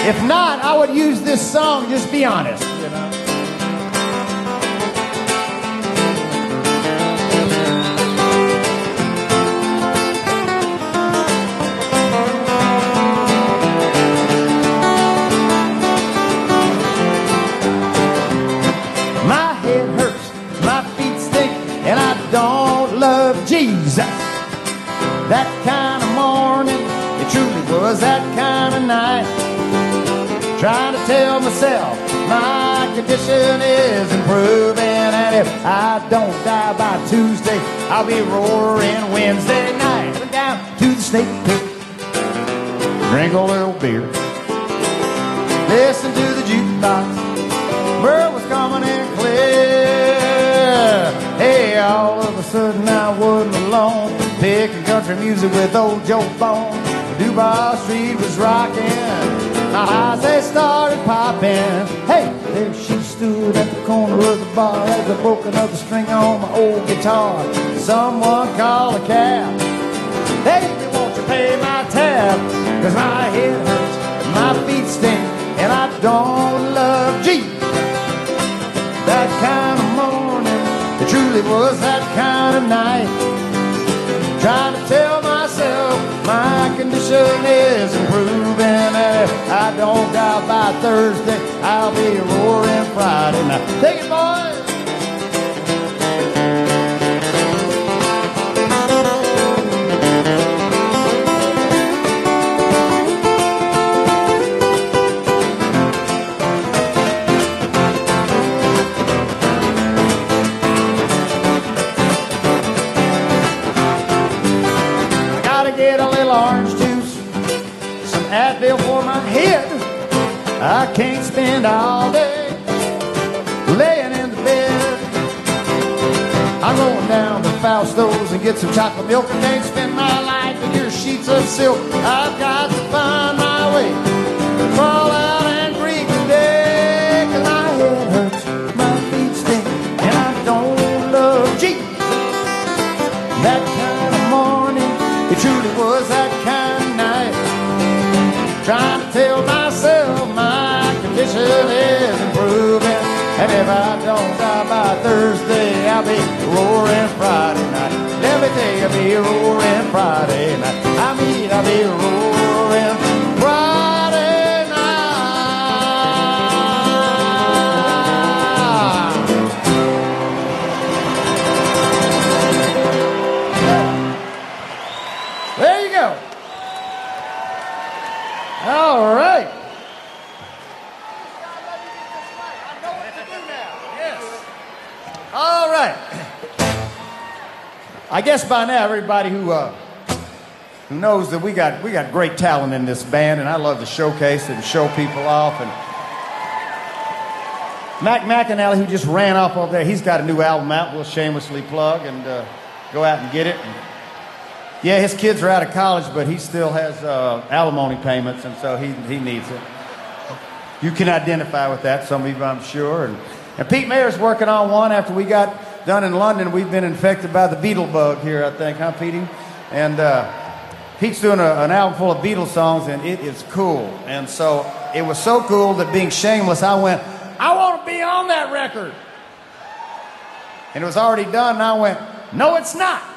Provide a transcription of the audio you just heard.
If not, I would use this song, just be honest, you know. My head hurts, my feet stink, and I don't love Jesus. That kind of morning, it truly was that kind of night. Trying to tell myself my condition is improving, and if I don't die by Tuesday, I'll be roaring Wednesday night. Went down to the snake pit, drink a little beer, listen to the jukebox. Bird was coming in clear. Hey, all of a sudden I wasn't alone, picking country music with old Joe Bone. Duval Street was rocking, my eyes they started popping. Hey, there she stood at the corner of the bar as I broke another string on my old guitar. Someone called a cab. Baby, won't you pay my tab? 'Cause my head hurts, my feet stink, and I don't love Jesus. That kind of morning, it truly was that kind of night. Trying to tell myself my condition is improving, and if I don't die by Thursday, I'll be roaring Friday night. Take it, boys! Get a little orange juice, some Advil for my head. I can't spend all day laying in the bed. I'm going down to Fausto's and get some chocolate milk. I can't spend my life in your sheets of silk. I've got to find my way, crawl out and greet the day. 'Cause my head hurts, my feet stink, and I don't love Jesus. That kind of morning, it truly was that kind of night. Trying to tell myself my condition is improving, and if I don't die by Thursday, I'll be roaring Friday night. Let me tell you, I'll be roaring Friday night. I mean, I'll be roaring Friday night. There you go. All right. All right. I guess by now everybody who knows that we got great talent in this band, and I love to showcase it and show people off. And Mac McAnally, who just ran off over there, he's got a new album out. We'll shamelessly plug and go out and get it. And yeah, his kids are out of college, but he still has alimony payments, and so he needs it. You can identify with that, some of you, I'm sure. And Pete Mayer's working on one after we got done in London. We've been infected by the Beatle bug here, I think, huh, Petey? And Pete's doing an album full of Beatles songs, and it is cool. And so it was so cool that, being shameless, I went, I want to be on that record. And it was already done, and I went, no, it's not.